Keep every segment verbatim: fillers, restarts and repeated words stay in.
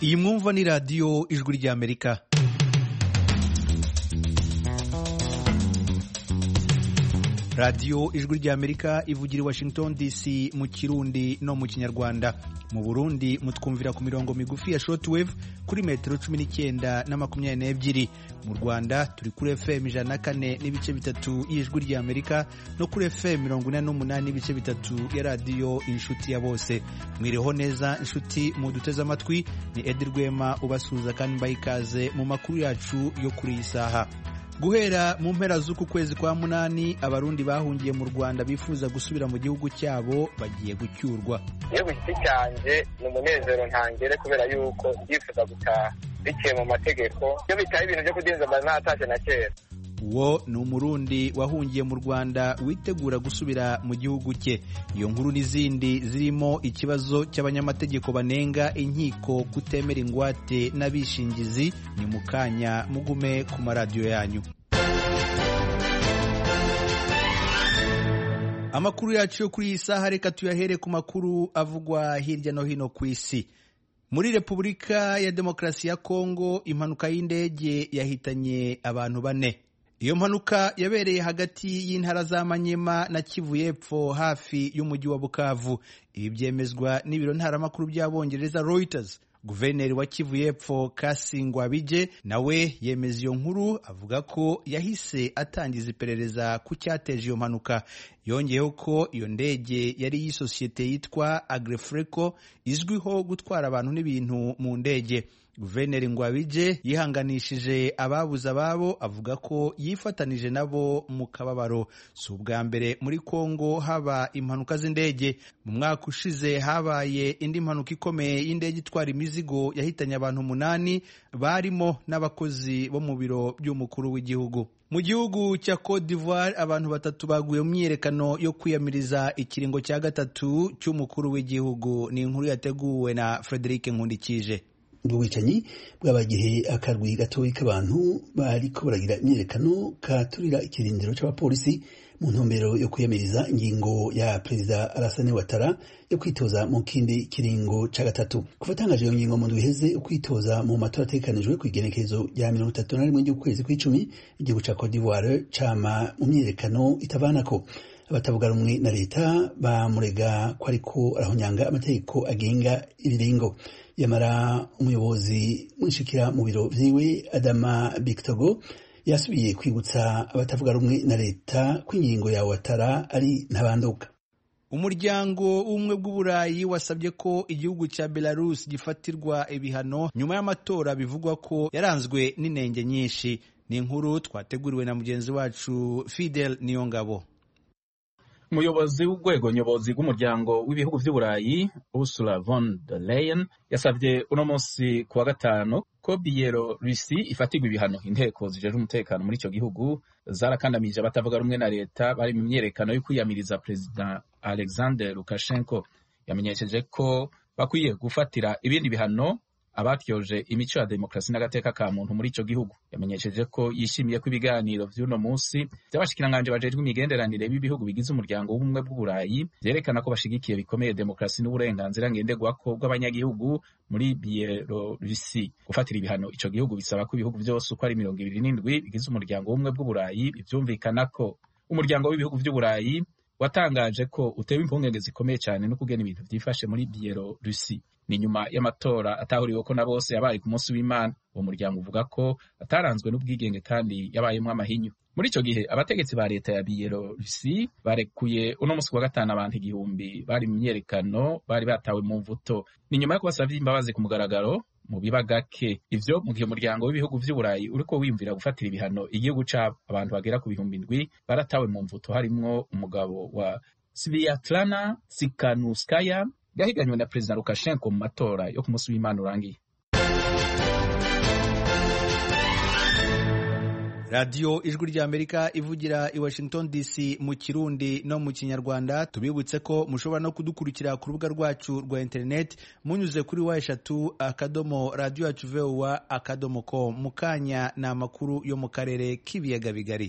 Iyi mwumva ni radiyo ijwi ry'Amerika. Radiyo ijwi ry'Amerika ivugira i Washington D C mu Kirundi no mu Kinyarwanda. Mu Burundi mutwumvira ku mirongo migufi ya shortwave kuri metero cumi n'icyenda na makumyabiri n'ebyiri. Mu Rwanda turi kuri F M ijana na kane n'ibice bitatu y'ijwi ry'Amerika no kuri F M mirongo ine n'umunani n'ibice bitatu ya radiyo inshuti ya bose. Mwiriho neza inshuti mu duteze amatwi, ni Edi Rwema ubasuhuza kandi mbaha ikaze mu makuru yacu yo kuri iyi saha. Guhera mu mpera z'uku kwezi kwa munani, abarundi bahungiye mu Rwanda bifuza gusubira mu gihugu cyabo bagiye gucyurwa. Yewe giti cyanje ni umunezero ntangere kubera yuko yifuza gutaha biciye mu mategeko, iyo bitaye ibintu byo kudinza mba natashe na kera. Uwo ni umurundi wahungiye mu Rwanda witegura gusubira mu gihugu cye. Iyo nkuru n'izindi zirimo ikibazo cy'abanyamategeko banenga inkiko kutemera ingwate n'abishingizi ni mukanya mugume ku maradiyo yanyu. Amakuru yacu yo kuri iyi saha reka tuyahere ku makuru avugwa hirya no hino ku isi. Muri Repubulika ya Demokarasi ya Kongo, impanuka y'indege yahitanye abantu bane. Iyo mpanuka yabereye hagati y'intara za Manyema na Kivu y'Epfo hafi y'umujyi wa Bukavu. Ibi byemezwa n'ibiro ntaramakuru by'Abongereza Reuters. Guverineri wa Kivu y'Epfo Kasingwa Bije nawe yemeza iyo nkuru, avuga ko yahise atangiza iperereza ku cyateje iyo mpanuka. Yongeyeho ko iyo ndege yari y'isosiyete yitwa Agrefreco izwiho gutwara abantu n'ibintu mu ndege. Guverineri Ngwabije yihanganishije ababuze ababo, avuga ko yifatanije nabo mu kababaro. Si ubwa mbere muri Kongo haba impanuka z'indege. Mu mwaka ushize habaye indi mpanuka ikomeye y'indege itwara imizigo yahitanye abantu umunani, barimo n'abakozi bo mu biro by'umukuru w'igihugu. Mu gihugu cya Cote d'Ivoire abantu batatu baguye mu myiyerekano yo kwiyamiriza ikiringo cya gatatu cy'umukuru w'igihugu. Ni inkuru yateguwe na Frederic Nkundikije. Ubwicanyi bwabagihe akarwi gatoyi k'abantu bariko baragira imyerekano katurira ikirindiro c'abapolisi mu ntumbero yo kwiyamiriza ingingo ya Perezida Alassane Ouattara yo kwitoza mu kindi kiringo ca gatatu. Kuvatangaje iyo ngingo mu ndwi iheze ukwitoza mu matora ategekanijwe kw'igenekerezo rya mirongo itatu na rimwe ry'ukwezi kw'icumi, igihugu ca Cote d'Ivoire cama mu myiyerekano itavanako. Abatavuga rumwe na leta bamurega ko ariko arahonyanga amategeko agenga ibiringo. Yamara umuyobozi mwishikira mu biro vyiwe Adama Bictogo yasubiye kwibutsa abatavuga rumwe na leta ko ingingo ya Ouattara ari ntabanduka. Umuryango w'ubumwe bw'Uburayi wasabye ko igihugu cya Belarus gifatirwa ibihano nyuma y'amatora bivugwa ko yaranzwe n'inenge nyinshi. Ni inkuru twateguriwe na mugenzi wacu Fidel Niyongabo. Umuyobozi w'urwego nyobozi rw'umuryango w'ibihugu vy'Uburayi Ursula von der Leyen yasavye uno munsi kuwa gatanu ko Bielorusi ifatirwa ibihano. Inteko zijeje umutekano muri ico gihugu zarakandamije abatavuga rumwe na leta bari mu myerekano yo kwiyamiriza President Alexander Lukashenko. Yamenyesheje ko bakwiye gufatira ibindi bihano abatyoje imico ya demokrasi n'agateka ka muntu muri ico gihugu. Yamenyesheje ko yishimiye ko ibiganiro vy'uno munsi by'abashikiranganje bajejwe imigenderanire b'ibihugu bigize umuryango w'ubumwe bw'Uburayi vyerekana ko bashigikiye bikomeye demokrasi n'uburenganzira ngenderwako bw'abanyagihugu muri Bielorusi. Gufatira ibihano ico gihugu bisaba ko ibihugu vyose uko ari mirongo ibiri n'indwi bigize umuryango w'ubumwe bw'Uburayi bivyumvikanako. Umuryango w'ibihugu vy'Uburayi watangaje ko utewe impungenge zikomeye cyane no kugena ibintu vyifashe muri Bielorusi. Ni nyuma y'amatora atahuriwe ko na bose yabaye ku munsi w'Imana. Uwo muryango uvuga ko ataranzwe n'ubwigenge kandi yabayemwo amahinyu. Muri ico gihe abategetsi ba leta ya Bielorusi barekuye uno munsi wa gatanu abantu igihumbi bari mu myerekano bari batawe mu mvuto. Ni nyuma yo kubasavya imbabazi ku mugaragaro mu biba gake. Ivyo mu gihe umuryango w'ibihugu vy'Uburayi uriko wiyumvira gufatira ibihano igihugu c'abo. Abantu bagera ku bihumbi indwi baratawe mu mvuto, harimwo umugabo wa Sviatlana Tsikhanouskaya yahiganywe na Perezida Lukashenko mu matora yo ku munsi w'Imana urangiye. Radiyo ijwi ry'Amerika ivugira i Washington D C mu Kirundi no mu Kinyarwanda. Tubibutse ko mushobora no kudukurikira ku rubuga rwacu rwa internet munyuze kuri wa eshatu akadomo radio yacu V O A akadomo com. Mukanya na amakuru yo mu karere k'ibiyaga bigari.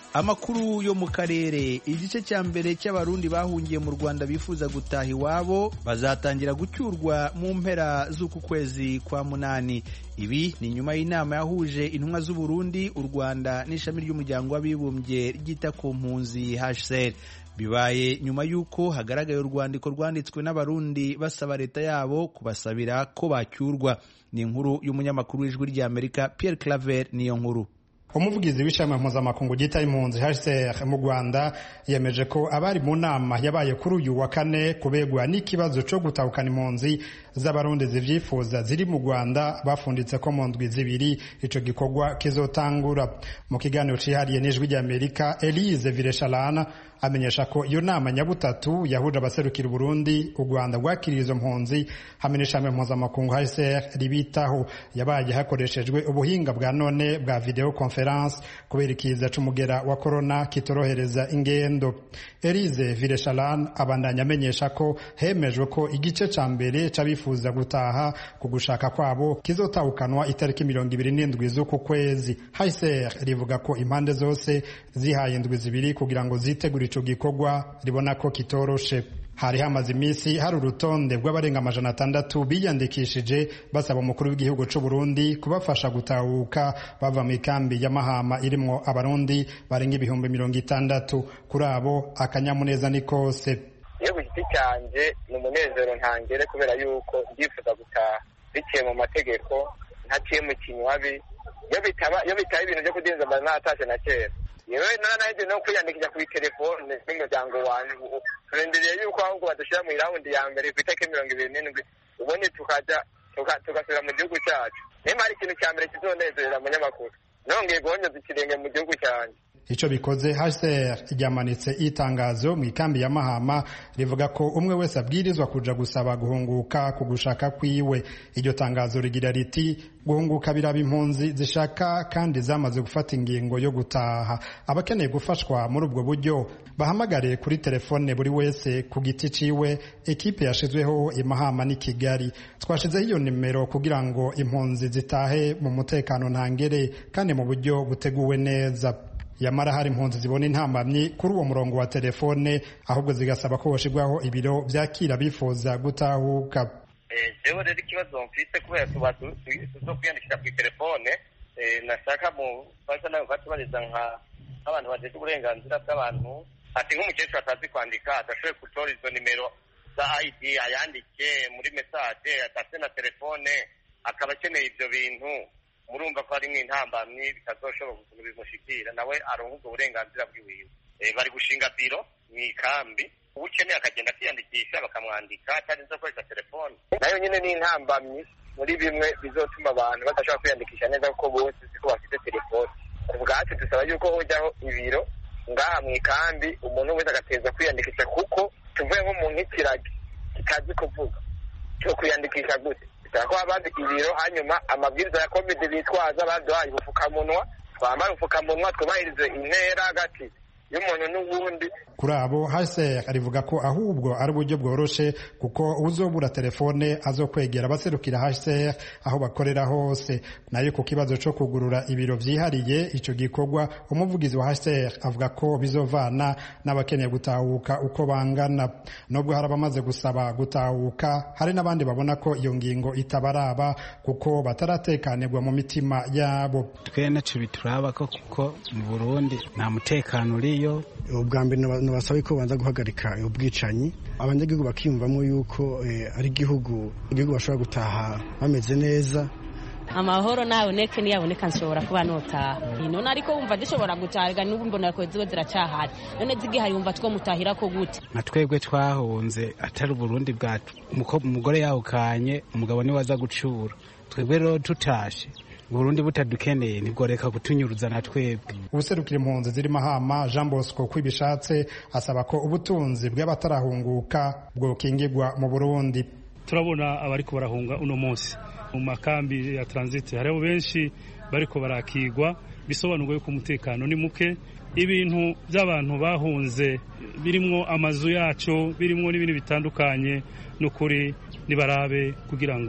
Amakuru yo mu karere. Igice cya mbere cy'abarundi bahungiye mu Rwanda bifuza gutaha iwabo bazatangira gucyurwa mu mpera z'uku kwezi kwa munani. Ibi ni nyuma y'inama yahuje intumwa z'u Burundi, u Rwanda n'ishami ry'umuryango w'abibumbye ryita ku mpunzi H C R. Bibaye nyuma y'uko hagaragaye urwandiko rwanditswe n'abarundi basaba leta yabo kubasabira ko bacyurwa. Ni inkuru y'umunyamakuru w'ijwi ry'Amerika Pierre Claver niyo nkuru. Umuvugizi w'ishami mpuzamakungu ryita impunzi H C R mu Rwanda yemeje ko abari mu nama yabaye kuri uyu wa kane kubegwa n'ikibazo cyo gutahukana impunzi z'abarundi zivyifuza ziri mu Rwanda bafunditse ko mu ndwi zibiri ico gikorwa kizotangura. Mu kiganiro cihariye n'ijwi ry'Amerika, Elise Villechalana amenyesha ko iyo nama nyabutatu yahuje abaserukira Burundi, u Rwanda rwakiriye izo mpunzi hamwe n'ishami mpuzamakungu H C R ribitaho yabaye hakoreshejwe ubuhinga bwa none bwa video conference kubera ikiza c'umugera wa corona kitorohereza ingendo. Elise Villechalana abandanya amenyesha ko hemejwe ko igice ca mbere c'abifuza gutaha ku gushaka kwabo kizotahukanwa itariki mirongo ibiri n'indwi z'uku kwezi. H C R rivuga ko impande zose zihaye indwi zibiri kugira ngo zitegure ico gikorwa ribona ko kitoroshe. Hari hamaze iminsi hari urutonde rw'abarenga amajana atandatu biyandikishije basaba umukuru w'igihugu c'u Burundi kubafasha gutahuka bava mu ikambi ya Mahama irimwo abarundi barenga ibihumbi mirongo itandatu. Kuri abo akanyamuneza ni kose. Iyo giti cyanje ni umunezero ntangere kubera yuko ndifuza gutaha biciye mu mategeko ntaciye mu kinywabi. Iyo bitaba iyo bitaba ibintu byo kudinza mba natashe na kera. Yewe nanaje no kwiyandikira kuri telefone n'umuryango wanje turendereye yuko ahubwo badushira mu iraundi ya mbere kwiteke mirongo ibiri n'indwi ubundi tukaja tugasubira mu gihugu cyacu. Nema ari ikintu cya mbere kizonezerera munyamakuru nongeye guhonyoza ikirenge mu gihugu cyanje. Ico bikoze H C R ryamanitse itangazo mu ikambi ya Mahama rivuga ko umwe wese abwirizwa kuja gusaba guhunguka ku gushaka kwiwe. Iryo tangazo rigira riti guhunguka biraba impunzi zishaka kandi zamaze gufata ingingo yo gutaha. Abakeneye gufashwa muri ubwo buryo bahamagare kuri telefone buri wese ku giti ciwe. Ekipe yashizweho i Mahama ni Kigali. Twashizeho iyo nimero kugira ngo impunzi zitahe mu mutekano ntangere kandi mu buryo buteguwe neza. Yamara hari impunzi zibona intambamyi kuri uwo murongo wa telefone ahubwo zigasaba ko boshirwaho ibiro vyakira bifuza gutahuka. Eh jewe rero ikibazo mfise kubera tuba tuzo kwiyandikira ku telefone eh nashaka mu basa nayo batubariza nka abantu baje uburenganzira bw'abantu ati nk'umukecuru atazi kwandika adashoboye gutora izo nimero za I D ayandike muri message atase na telefone akaba akeneye ivyo bintu murumva ko ari nk'intambamyi bitazoshoboka ukuntu bimushikira nawe aronka ubwo burenganzira bwiwiwe. E, bari gushinga biro mwikambi ukeneye akagenda kwiyandikisha bakamwandika atarinze gukoresha telefone. Nayo nyine ni intambamyi muri bimwe bizotuma abantu badashobora kwiyandikisha neza kuko bose siko bafite telefone. Ubwacu dusaba yuko hojyaho ibiro ngaha mwikambi umuntu wese agateza kwiyandikisha kuko tuvuye nko mu nk'ikiragi kitazi kuvuga cyo kwiyandikisha gute ko abandi ibiro hanyuma amabwiriza ya covid bitwaza baduhaye ubufukamunwa twambara ubufukamunwa twubahirize intera hagati y'umuntu n'ubundi. Kuri abo H C R arivuga ko ahubwo ari uburyo bworoshe kuko uzobura telefone azokwegera abaserukira H C R aho bakorera hose. Nayo ku kibazo cyo kugurura ibiro vyihariye ico gikorwa umuvugizi wa H C R avuga ko bizovana n'abakeneye gutahuka uko bangana. Nubwo hari abamaze gusaba gutahuka hari n'abandi babona ko iyo ngingo itabaraba kuko bataratekanirwa mu mitima yabo. Twene tubituraba ko kuko mu Burundi nta mutekano uriyo. Ubwa mbere nabasaba ko banza guhagarika ubwicanyi abanyagihugu bakiyumvamo yuko ari igihugu igihugu bashobora gutaha bameze neza. Amahoro nawe neke niyaboneka nshobora kuba notaha none ariko wumva dushobora gutahiga n'ubu mbona ko ziwe ziracahari none zigihari wumva two mutahira ko gute. Nka twebwe twahunze atari Burundi bwacu umugore yahukanye umugabo ni waza gucura twebwe rero tutashe Burundi butadukeneye nibwo reka kutunyuruza na twebwe. Ubuserukira impunzi ziri Mahama Jean Bosco kwibishatse asaba ko ubutunzi bw'abatarahunguka bwo kingirwa mu Burundi. Turabona abariko barahunga uno munsi mu makambi ya transit hariho benshi bariko barakigwa bisobanurwa yuko umutekano ni muke. Ibintu by'abantu bahunze birimwo amazu yacu birimwo n'ibindi bitandukanye n'ukuri nibarabe kugira ngo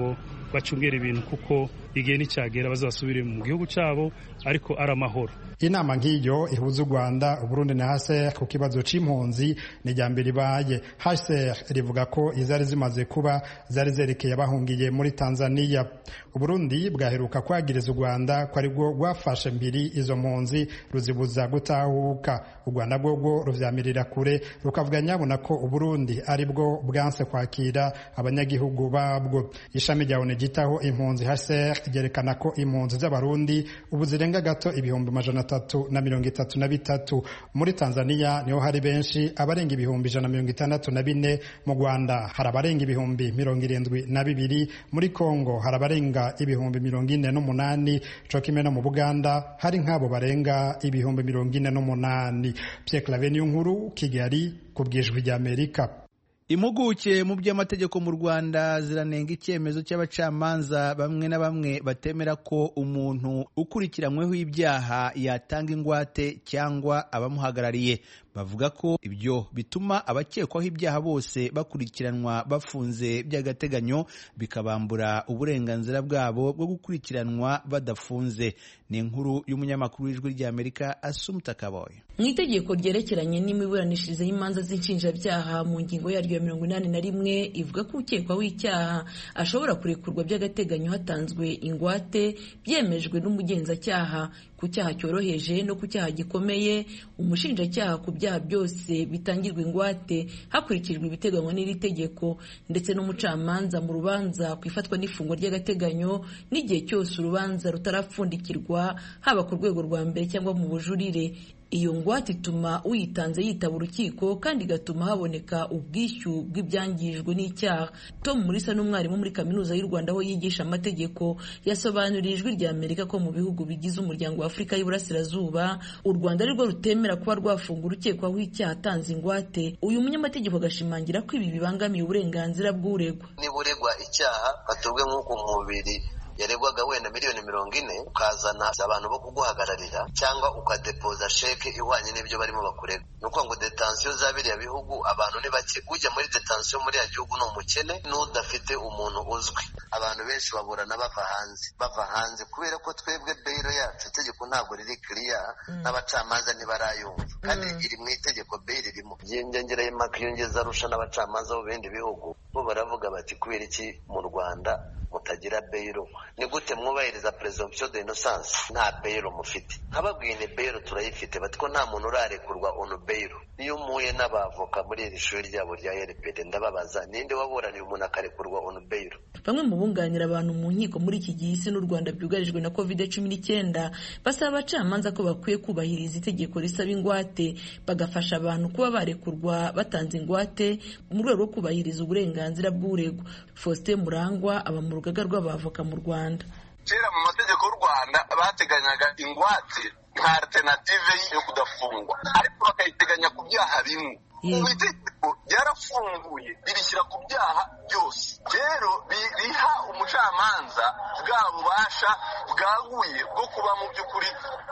bacungera ibintu kuko igihe n'icyagera bazasubire mu gihugu cyabo ariko ari amahoro. Inama nk'iyo ihuza u Rwanda, Uburundi na H C R ku kibazo c'impunzi ni rya mbere ibaye. H C R rivuga ko izari zimaze kuba zari zerekeye abahungiye muri Tanzania. Uburundi bwaheruka kwagiriza u Rwanda ko aribwo rwafashe mbiri izo mpunzi ruzibuza gutahuka. U Rwanda bwo ruvyamirira kure rukavuga nyabona ko Uburundi aribwo bwanse kwakira abanyagihugu babwo. Ishami rya O N U gitaho impunzi H C R ryerekana ko impunzi z'abarundi ubu zirenga gato ibihumbi majana atatu na mirongo itatu na bitatu. Muri Tanzania niho hari benshi, abarenga ibihumbi ijana na mirongo itandatu na bine. Mu Rwanda hari abarenga ibihumbi mirongo irindwi na bibiri. Muri Kongo hari abarenga ibihumbi mirongo ine n'umunani. Co kimwe no mu Buganda hari nk'abo barenga ibihumbi mirongo ine n'umunani. Pierre Claver Nkuru, Kigali, ku bw'Ijwi ry'Amerika. Impuguke mu by'amategeko mu Rwanda ziranenga icyemezo cy'abacamanza bamwe na bamwe batemera ko umuntu ukurikiranyweho ibyaha yatanga ingwate cyangwa abamuhagarariye. Bavuga ko ibyo bituma abakekwaho ibyaha bose bakurikiranwa bafunze by'agateganyo, bikabambura uburenganzira bwabo bwo gukurikiranwa badafunze. Ni inkuru y'umunyamakuru w'Ijwi ry'Amerika Assumpta Kaboye. Mu itegeko ryerekeranye n'imiburanishirize y'imanza z'inshinjabyaha mu ngingo yaryo ya mirongo inani na rimwe ivuga ko ukekwaho icyaha ashobora kurekurwa by'agateganyo hatanzwe ingwate byemejwe n'umugenzacyaha. Ku cyaha cyoroheje no ku cyaha gikomeye, umushinjacyaha ku byaha byose bitangirwa ingwate hakurikijwe ibiteganywa n'iri tegeko, ndetse n'umucamanza mu rubanza ku ifatwa n'ifungwa ry'agateganyo n'igihe cyose urubanza rutarapfundikirwa, haba ku rwego rwa mbere cyangwa mu bujurire. Iyo ngwate ituma uyitanze yitaba urukiko kandi igatuma haboneka ubwishyu bw'ibyangijwe n'icyaha. Tom Mulisa n'umwarimu muri Kaminuza y'u Rwanda aho yigisha amategeko yasobanuriye Ijwi ry'Amerika ko mu bihugu bigize umuryango wa Afurika y'Iburasirazuba u Rwanda arirwo rutemera kuba rwafunga urukekwaho icyaha atanze ingwate. Uyu munyamategeko agashimangira ko ibi bibangamiye uburenganzira bw'uregwa. Niba uregwa icyaha batubwe nk'uko umubiri yaregwaga wenda miliyoni mirongo ine, ukazana abantu bo kuguhagararira cyangwa ukadepoza sheke ihwanye n'ibyo barimo bakurega. Nuko ngo detention za biriya bihugu abantu ni bake. Ujya muri detention muri ya gihugu ni umukene n'udafite umuntu uzwi. Abantu benshi baburana bava hanze bava hanze kubera ko twebwe bail yacu itegeko ntabwo riri clear, n'abacamanza ntibarayumva kandi iri mu itegeko bail irimo. Yengengera y'amakiyongeza arusha n'abacamanza bo bindi bihugu bo baravuga bati kubera iki mu Rwanda mutagira bail? Ni gute mwubahiriza presumption d'innocence nta bail mufite? Nkababwiye ni bail turayifite, bati ko nta muntu urarekurwa on bail. Iyo muye n'abavoka muri iri shuri ryabo rya R P D ndababaza ninde waburaniye umuntu akarekurwa on bail? Bamwe mu bunganira abantu mu nkiko muri iki gihe isi n'u Rwanda byugarijwe na covid cumi n'icyenda basaba abacamanza ko bakwiye kubahiriza itegeko risaba ingwate, bagafasha abantu kuba barekurwa batanze ingwate mu rwego rwo kubahiriza uburenganzira bw'uregwa. Faustin Murangwa aba mu rugaga rw'abavoka mu Rwanda. Kera mu mategeko y'u Rwanda bateganyaga ingwate nka alternative yo kudafungwa, ariko bakayiteganya ku byaha bimwe. Ubu itegeko ryarafunguye birishyira ku byaha byose. Rero biha umucamanza bwa bubasha bwaguye bwo kuba mu by'ukuri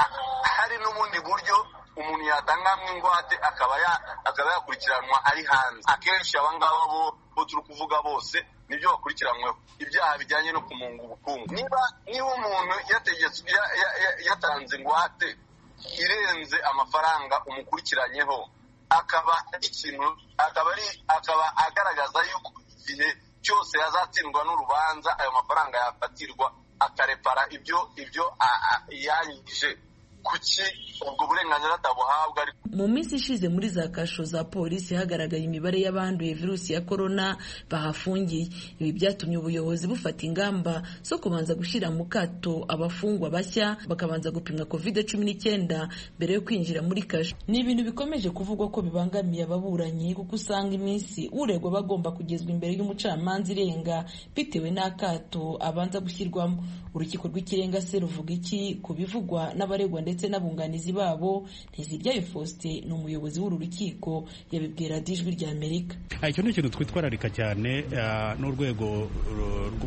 hari n'ubundi buryo umuntu yatangamo ingwate akaba akaba yakurikiranwa ari hanze. Akenshi aba ngaba bo bo turi kuvuga bose nibyo bakurikiranyweho ibyaha bijyanye no kumunga ubukungu. Niba niba umuntu yategetse yatanze ingwate irenze amafaranga umukurikiranyeho, akaba ikintu akaba ari akaba agaragaza yuko igihe cyose yazatsindwa n'urubanza ayo mafaranga yafatirwa akarepara ibyo ibyo yanyije, kuki ubwo burenganzira atabuhabwa? Mu minsi ishize muri za kasho za polisi hagaragaye imibare y'abanduye virusi ya corona bahafungiye. Ibi byatumye ubuyobozi bufata ingamba zo kubanza gushyira mu kato abafungwa bashya bakabanza gupimwa covid cumi n'icyenda mbere yo kwinjira muri kasho. Ni ibintu bikomeje kuvugwa ko bibangamiye ababuranyi kuko usanga iminsi uregwa bagomba kugezwa imbere y'umucamanza irenga bitewe n'akato abanza gushyirwamo. Urukiko rw'ikirenga se ruvuga iki ku bivugwa n'abaregwa ndetse n'abunganizi babo? Ntiziryayo Faustin ni umuyobozi w'uru rukiko yabibwira Ijwi ry'Amerika. Icyo ni ikintu twitwararika cyane n'urwego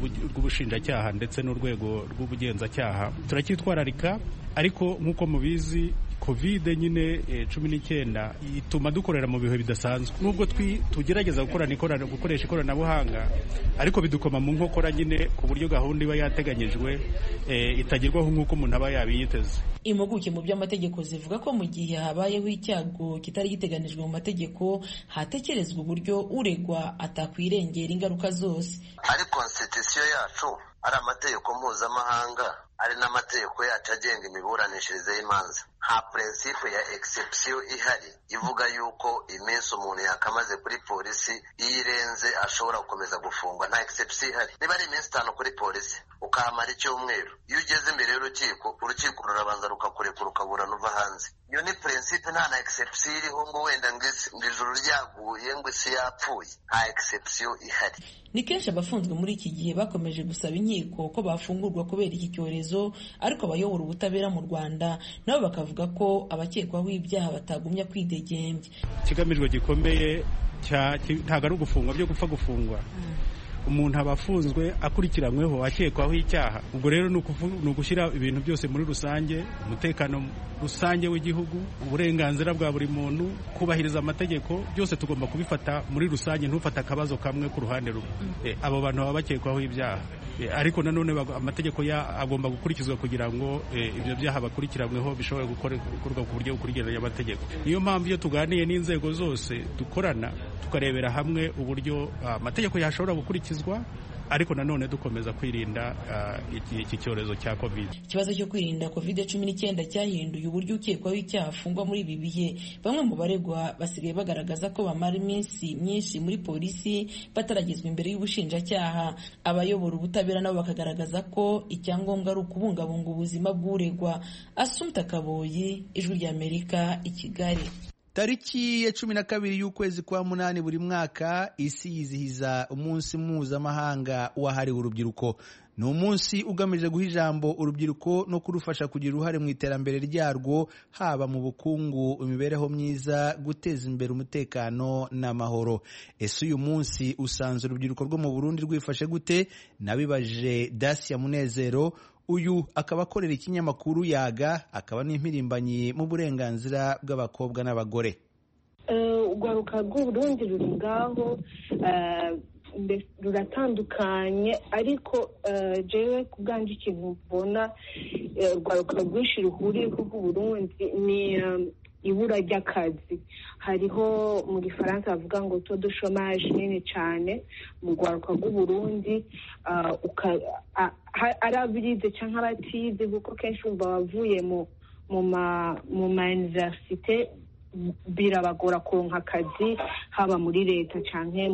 rw'ubushinjacyaha ndetse n'urwego rw'ubugenzacyaha turacyitwararika, ariko nk'uko mubizi covid nyine cumi n'icyenda ituma dukorera mu bihe bidasanzwe nubwo tugerageza gukoresha ikoranabuhanga ariko bidukoma mu nkokora nyine ku buryo gahunda iba yateganyijwe itagerwaho nk'uko umuntu aba yabiyiteze. Impuguke mu by'amategeko zivuga ko mu gihe habayeho icyago kitari giteganijwe mu mategeko hatekerezwa uburyo uregwa atakwirengera ingaruka zose. Ari constitution yacu ari amategeko mpuzamahanga ari n'amategeko yacu agenga imiburanishirize y'imanza nta prinsipe ya exception ihari ivuga yuko iminsi umuntu yakamaze kuri polisi iyirenze ashobora gukomeza gufungwa. Nta exception ihari. Niba ari iminsi itanu kuri polisi ukahamara icyumweru iyo ugeze imbere y'urukiko urukiko rurabanza rukakurekura ukaburana uva hanze. Iyo ni prinsipe nta na exception iriho ngo wenda ngo ijuru ryaguye ngo isi yapfuye. Nta exception ihari. Ni kenshi abafunzwe muri iki gihe bakomeje gusaba inkiko ko bafungurwa kubera iki cyorezo ariko abayobora ubutabera mu Rwanda nabo bakavuga ko abakekwaho ibyaha batagumya kwidegembya. Ikigamijwe gikomeye ntabwo ari ugufungwa byo gupfa gufungwa. Umuntu aba afunzwe akurikiranyweho akekwaho icyaha. Ubwo rero ni ugushyira ibintu byose muri rusange, umutekano rusange w'igihugu, uburenganzira bwa buri muntu, kubahiriza amategeko, byose tugomba kubifata muri rusange, ntufata akabazo kamwe ku ruhande rumwe. E, abo bantu baba bakekwaho ibyaha. E, ariko nanone amategeko ya agomba gukurikizwa kugira ngo e, ibyo byaha bakurikiranyweho bishobore gukorwa ku buryo bukurikiranye amategeko. Niyo mpamvu iyo tuganiye n'inzego zose dukorana tukarebera hamwe uburyo amategeko yashobora gukurikizwa ariko nanone dukomeza kwirinda uh, iki cyorezo cya covid. Ikibazo cyo kwirinda covid cumi n'icyenda cyahinduye uburyo ukekwaho icyaha afungwa muri ibi bihe. Bamwe mu baregwa basigaye bagaragaza ko bamara iminsi myinshi muri polisi bataragezwa imbere y'ubushinjacyaha. Abayobora ubutabera nabo bakagaragaza ko icyangombwa ari ukubungabunga ubuzima bw'uregwa. Assumpta Kaboyi, Ijwi ry'Amerika, i Kigali. Tariki ya cumi na kabiri y'ukwezi kwa munani buri mwaka isi yizihiza umunsi mpuzamahanga wahariwe urubyiruko. Ni umunsi ugamije guha ijambo urubyiruko no kurufasha kugira uruhare mu iterambere ryarwo, haba mu bukungu, imibereho myiza, guteza imbere umutekano n'amahoro. Ese uyu munsi usanze urubyiruko rwo mu Burundi rwifashe gute? Nabibaje Dacia Munezero, uyu akaba akorera ikinyamakuru Yaga, akaba n'impirimbanyi mu burenganzira bw'abakobwa n'abagore. Urwaruka rw'Uburundi ruri ngaho ruratandukanye, ariko jewe ku bwanjye ikintu mbona urwaruka rwinshi ruhuriye rw'Uburundi ni ibura ry'akazi. Hariho mu gifaransa bavuga ngo taux de chômage nini cyane mu rwaruka rw'Uburundi, ari abize cyangwa abatize, kuko kenshi umva bavuye mu ma universite birabagora kuronka akazi, haba muri leta cyangwa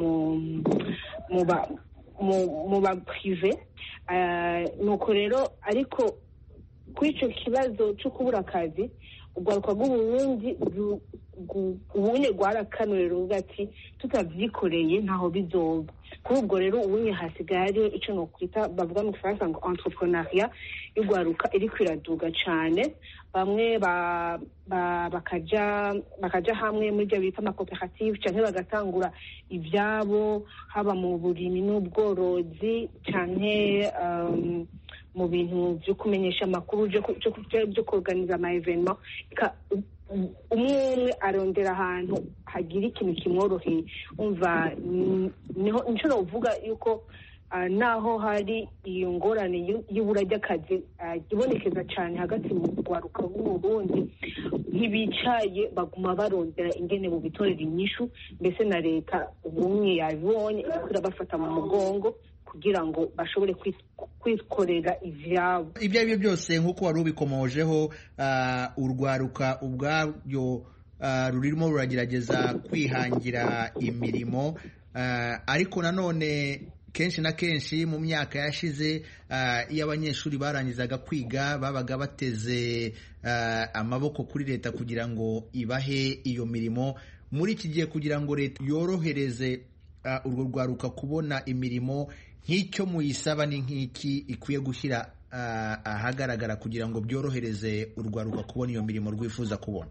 mu ba prive. Nuko rero ariko kuri icyo kibazo cyo kubura akazi urwaruka rw'Uburundi ubunye rwarakanure ruvuga ati tutavyikoreye ntaho bizoba. Kuri ubwo rero ubunye hasigaye hariho icyo nokwita bavuga mu Gifaransa ngo entrepreneuria y'urwaruka iriko iraduga cane. Bamwe bakaja bakaja hamwe muri byo bita amakoperative canke bagatangura ivyabo, haba mu burimi n'ubworozi canke um, mu bintu byo kumenyesha amakuru byo kuorganiza ama evenement. Umwe umwe arondera ahantu hagira ikintu kimworoheye. Umva niho nshobora kuvuga yuko naho hari iyo ngorane y'ibura ry'akazi ibonekeza cyane hagati mu rwaruka rw'Uburundi, ntibicaye baguma barondera ingene mu bitorera inyishu. Mbese na leta ubumwe yabibonye irabafata mu mugongo kugira ngo bashobore kwikorera ivyabo. Ibyo ari byo byose nk'uko wari ubikomojeho, uh, urwaruka ubwaryo uh, rurimo ruragerageza kwihangira imirimo, uh, ariko nanone kenshi na kenshi mu myaka yashize uh, iyo abanyeshuri barangizaga kwiga babaga bateze uh, amaboko kuri leta kugira ngo ibahe iyo mirimo. Muri iki gihe kugira ngo leta yorohereze uh, urwo rwaruka kubona imirimo, nk'icyo muyisaba ni nk'iki ikwiye gushyira uh, ahagaragara kugira ngo byorohereze urwaruka kubona iyo mirimo rwifuza kubona?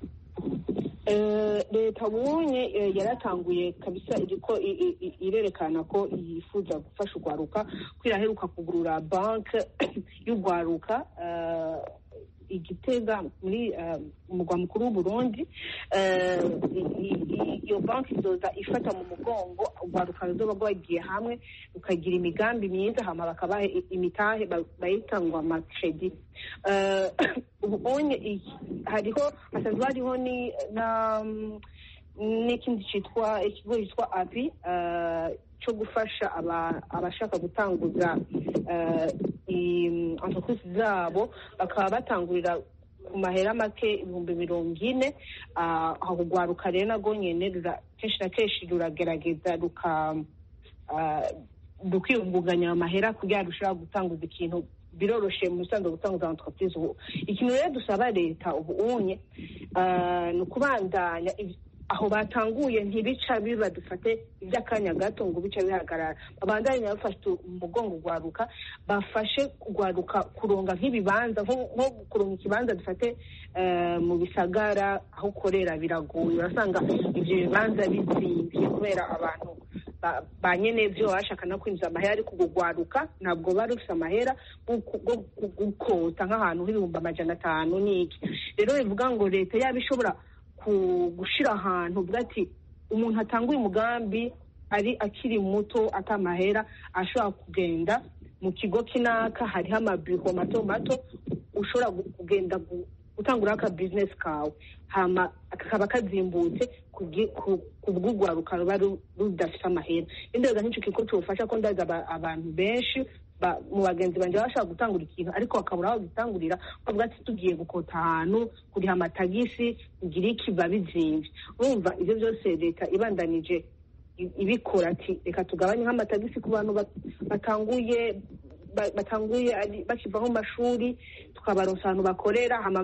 Leta bunye yaratanguye kabisa iriko irerekana ko yifuza gufasha urwaruka, kwiraheruka kugurura banke y'urwaruka igitega muri umugwa mukuru w'uburundi iyo banki izoza ifata mu mugongo urwaruka ruzoba rwagiye hamwe rukagira imigambi myiza hama bakabaha imitahe bayita ngo amakredi. ubonye hariho hasanzwe hariho ni na n'ikindi cyitwa ikigo cyitwa api cyo gufasha abashaka gutanguza entreprise zabo bakaba batangurira ku mahera make ibihumbi mirongo ine. aho rwaruka rero nago nyene kenshi na kenshi ruragerageza ruka rukiyungunganya amahera kugira rushobora gutanguza ikintu biroroshe mu bisanzwe gutanguza entreprise. ubu ikintu rero dusaba leta ubu unye ni ukubandanya aho batanguye ntibica biba dufate iby'akanya gato ngo bica bihagarara, babandanye bafashe umugongo gwaruka bafashe gwaruka kuronga nk'ibibanza nko kuronga ikibanza dufate mu bisagara aho ukorera biragoye, urasanga ibyo bibanza bizimvye kubera abantu ba nyene byo bashaka no kwinjiza amahera ariko gugwaruka ntabwo bari ufite amahera gukota nk'ahantu h'ibihumbi amajana atanu n'iki. Rero bivuga ngo leta yabishobora gushira ahantu uvuga ati umuntu atanguye umugambi ari akiri muto atamahera ashobora kugenda mu kigo kinaka hariho amabiro mato mato ushobora kugenda gutangura aka business kawe hama akaba kazimbutse kubw'ugwaruka ruba rudafite amahera. Indega nk'icyo kigo cyofasha ko ndaza abantu benshi mu bagenzi banje bashaka gutangura ikintu ariko bakabura aho gitangurira bavuga ati tugiye gukota ahantu kuriha amatagisi kugira iki babizimvye. Urumva ivyo byose leta ibandanije ibikora ati reka tugabanye nk'amatagisi ku bantu batanguye batanguye bakiva mu mashuri tukabaronsa ahantu bakorera hama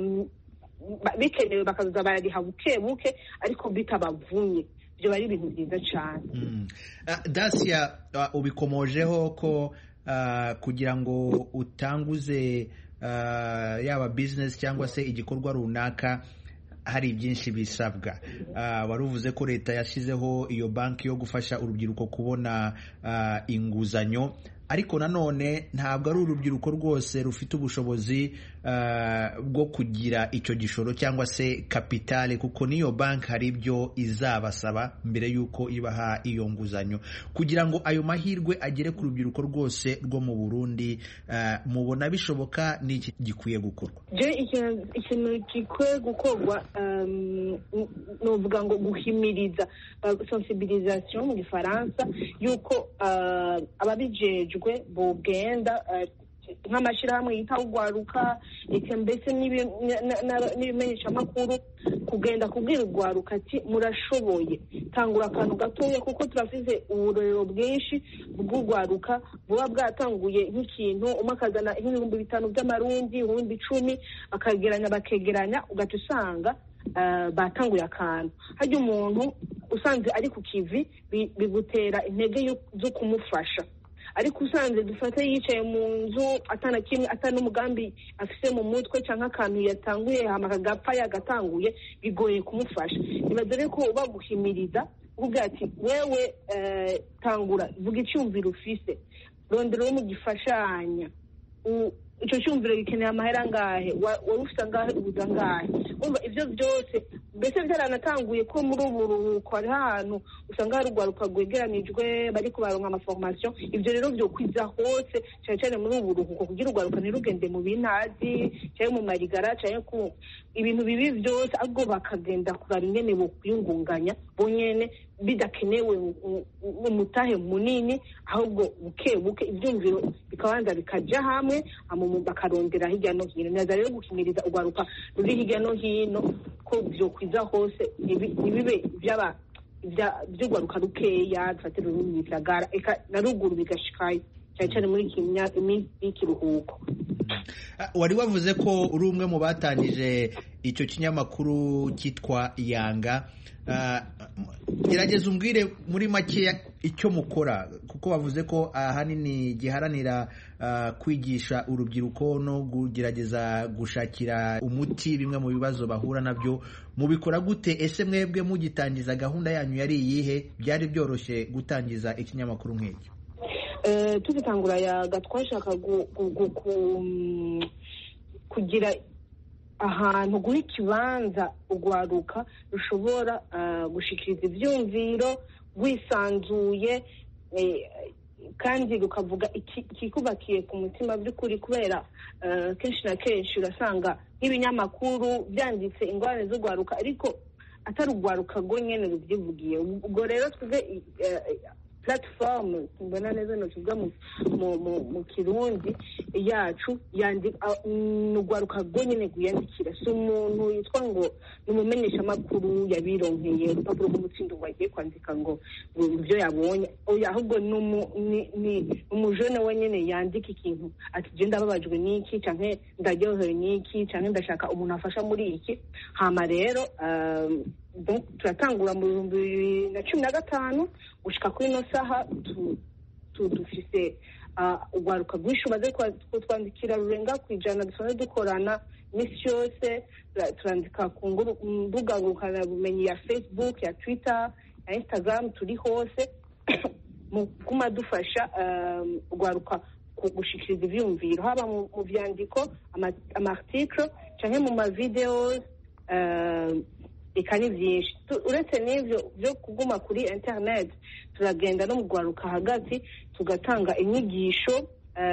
bikenewe bakaza bariha buke buke ariko bitabavunye. Byo bari ibintu byiza cyane. mm. uh, Dacia uh, ubikomojeho ko Uh, kugira ngo utanguze uh, yaba business cyangwa se igikorwa runaka hari byinshi bisabwa. Uh, waruvuze ko leta yashizeho iyo banki yo gufasha urubyiruko kubona uh, inguzanyo, ariko nanone ntabwo ari urubyiruko rwose rufite ubushobozi uh, bwo kugira icyo gishoro cyangwa se kapitale, kuko niyo banki hari ibyo izabasaba mbere y'uko ibaha iyo nguzanyo. Kugira ngo ayo mahirwe agere ku rubyiruko rwose rwo mu Burundi, uh, mubona bishoboka n'iki gikwiye gukorwa? Je ikintu gikwiye gukorwa um, novuga ngo guhimiriza uh, sensibilisation mu Gifaransa yuko uh, ababijeje bogenda nk'amashyirahamwe yita ugwaruka eka mbese n'ibimenyesha makuru kugenda kubwira ugwaruka ati murashoboye tangura akantu gatoya kuko turafise uburero bwinshi bw'ugwaruka buba bwatanguye nk'ikintu umwe akazana nk'ibihumbi bitanu by'amarundi ibihumbi icumi bakageranya bakegeranya ugahita usanga batanguye akantu. Hajya umuntu usanze ari ku kivi bigutera intege zo kumufasha, ariko usanze dufate yicaye mu nzu atana kimwe atana umugambi afise mu mutwe cyangwa akantu yatanguye hama kagapfa yagatanguye bigoye kumufasha. Nibazere ko baguhimiriza uvuga ati wewe uh, tangura vuga icyumviro ufise rondero mu gifashanya icyo cyumviro gikeneye amahera ngahe wari ufite ngahe ubuza ngahe. Umva ivyo byose mbese byaranatanguye ko muri ubu ruhuko hari ahantu usanga hari urwaruka rwegeranijwe bari kubaronka amaformation. Ibyo rero byo kwiza hose cyane cyane muri ubu ruhuko kugira urwaruka ntirugende mu bintazi cyangwa mu marigara cyangwa ku ibintu bibi byose ahubwo bakagenda kurara ingene bo kwiyungunganya bonyene bidakenewe umutahe munini ahubwo buke buke ibyumviro bikabanza bikaja hamwe bakarondera hirya no hino. Naza rero guhimiriza urwaruka ruri hirya no hino ko byo kwiza hose ibibe byaba by'urwaruka rukeya dufatira ururimi bisagara eka na ruguru bigashikayo cyane cyane muri iminsi y'ikiruhuko. Wari wavuze ko uri umwe mu batangije icyo kinyamakuru cyitwa Yanga. Gerageza umbwire muri make icyo mukora, kuko bavuze ko ahanini giharanira kwigisha urubyiruko no kugerageza gushakira umuti bimwe mu bibazo bahura nabyo. Mubikora gute? Ese mwebwe mugitangiza gahunda yanyu yari iyihe? Byari byoroshye gutangiza ikinyamakuru nk'iki? Tugitangura Yaga twashaka kugira ahantu guha ikibanza urwaruka rushobora gushikiriza ibyumviro rwisanzuye kandi rukavuga ikikubakiye ku mutima by'ukuri, kubera kenshi na kenshi urasanga nk'ibinyamakuru byanditse ingorane z'urwaruka ariko atari urwaruka rwo nyine rubyivugiye. ubwo rero twebwe platform mbona neza no tuvuga mu mu kirundi yacu yandika n'urwaruka rwo nyine guyandikira, si umuntu yitwa ngo numumenyesha makuru yabironkeye urupapuro rw'umutsindo wagiye kwandika ngo ibyo yabonye, ahubwo ni umujene wenyine yandika ikintu ati je ndababajwe n'iki canke ndaryohewe n'iki canke ndashaka umuntu afasha muri iki. Hama rero donc turatangura mu bihumbi bibiri na cumi na gatanu gushika kuri ino saha dufise urwaruka rwinshi rumaze kutwandikira rurenga ku ijana, dusanzwe dukorana iminsi yose, turandika ku mbuga ngurukanabumenyi ya Facebook, ya Twitter, ya Instagram, turi hose mu kuma dufasha urwaruka gushikiriza ivyumviro haba mu vyandiko amarticle canke mu mavideos ikani vyinshi. Uretse n'ivyo byo kuguma kuri internet, turagenda no mu rwaruka hagati tugatanga inyigisho,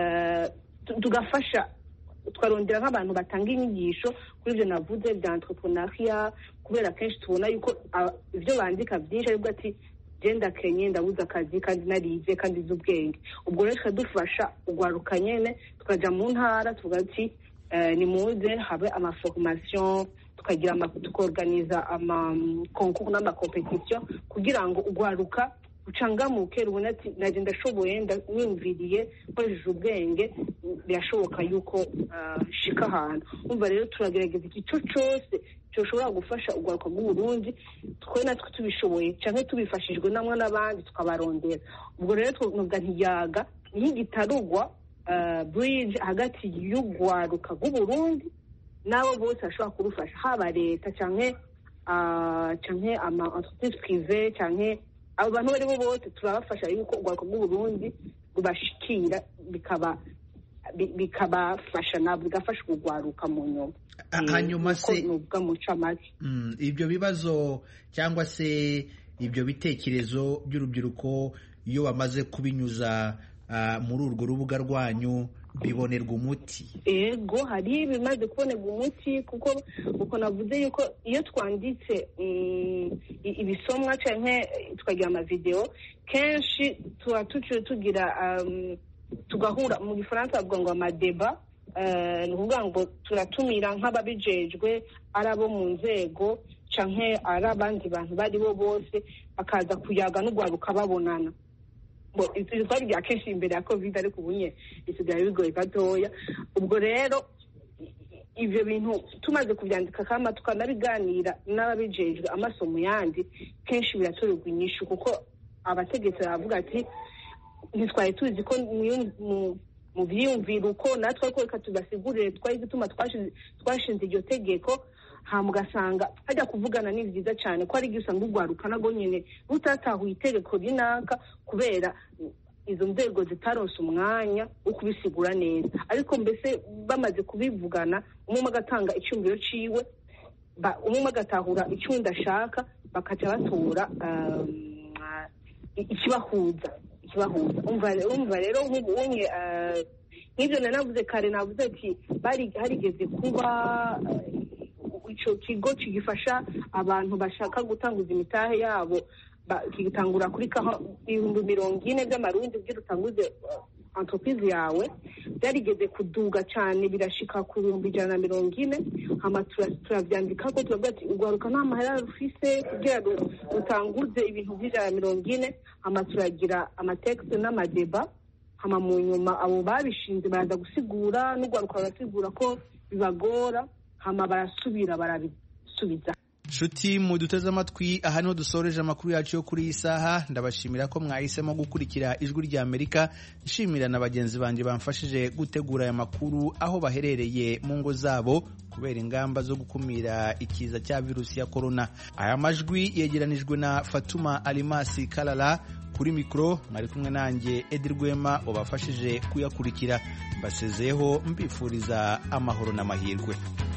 tugafasha twarondera nk'abantu batanga inyigisho kuri ibyo navuze bya entrepreneuria, kubera kenshi tubona yuko ibyo bandika byinshi aribwo ati genda kenye ndabuza akazi kandi narize kandi nzi ubwenge. Ubwo rero tukadufasha urwaruka nyene tukaja mu ntara tuvuga ati ni muze habe amaformation, tukagira tukorganiza ama concours n'ama competition kugira ngo urwaruka ucangamuke rubona ati naje ndashoboye ndanyumviriye nkoresheje ubwenge birashoboka yuko uh, shika ahantu. Umva rero turagerageza igico cyose cyoshobora gufasha urwaruka rw'Uburundi, twe natwe tubishoboye canke tubifashijwe namwe n'abandi tukabarondera. Ubwo rero twumva ntiyaga ntigitarugwa uh, bridge hagati y'urwaruka rw'Uburundi nabo bose bashobora kurufasha, haba leta canke uh, canke ama entreprise privée canke abo bantu bari bo bose turabafasha yuko urwaruka rw'Uburundi rubashikira bikaba bikabafasha nabo bigafasha urwaruka mu nyuma. Hanyuma se nubwo mucamake ibyo bibazo cyangwa se ibyo bitekerezo by'urubyiruko iyo bamaze kubinyuza muri urwo rubuga rwanyu bibonerwa umuti? Ego hari bimaze kubonerwa umuti, kuko uko navuze yuko iyo twanditse ibisomwa canke tukagira amavideo kenshi tuba tugira tugahura mu gifaransa bavuga ngo amadeba, ni ukuvuga ngo turatumira nk'ababijejwe ari abo mu nzego canke ari abandi bantu bari bo bose bakaza kuyaga n'urwaruka babonana. Ibyo twari bya kenshi imbere ya covid ariko ubunye bisigaye bigoye gatoya. Ubwo rero ivyo bintu tumaze kubyandika kama tukanabiganira n'ababijejwe amasomo yandi kenshi biratorerwa inyishu, kuko abategetsi baravuga ati ntitwari tuzi ko mu vyiyumviro uko natwe ariko reka tubasigurire twari gituma twashinze iryo tegeko. Ha mugasanga hajya kuvugana ni vyiza cyane ko ari gisanga urwaruka nago nyene rutatahuye itegeko rinaka kubera izo nzego zitaronse umwanya wo kubisigura neza, ariko mbese bamaze kubivugana umwe agatanga icyumviro ciwe, umwe agatahura icyundi ashaka, bakaca batora ikibahuza ikibahuza umva rero nk'ubunye nk'ibyo nanavuze kare, navuze ati bari harigeze kuba ico kigo kigifasha abantu bashaka gutanguza imitahe yabo, kigitangura kuri ibihumbi mirongo ine by'amarundi byo rutanguze entreprise yawe, byarigeze kuduga cyane birashika ku bihumbi ijana na mirongo ine. Hama turavyandika ko turavuga ati urwaruka nta mahera rufise kugira rutanguze ibintu by'ijana na mirongo ine. Hama turagira amatekste n'amadeba, hama mu nyuma abo babishinze baraza gusigura n'urwaruka barasigura ko bibagora, hama barasubira barabisubiza. Shuti muduteze amatwi, aha niho dusoreje amakuru yacu yo kuri iyi saha. Ndabashimira ko mwahisemo gukurikira Ijwi rya Amerika. Nshimira na bagenzi banje bamfashije gutegura aya makuru aho baherereye mu ngo zabo kubera ingamba zo gukumira ikiza cya virusi ya corona. Aya majwi yegeranijwe na Fatuma Alimasi Kalala, kuri mikro mwari kumwe nanjye Edi Rwema ubafashije kuyakurikira. Mbasezeho mbifuriza amahoro n'amahirwe.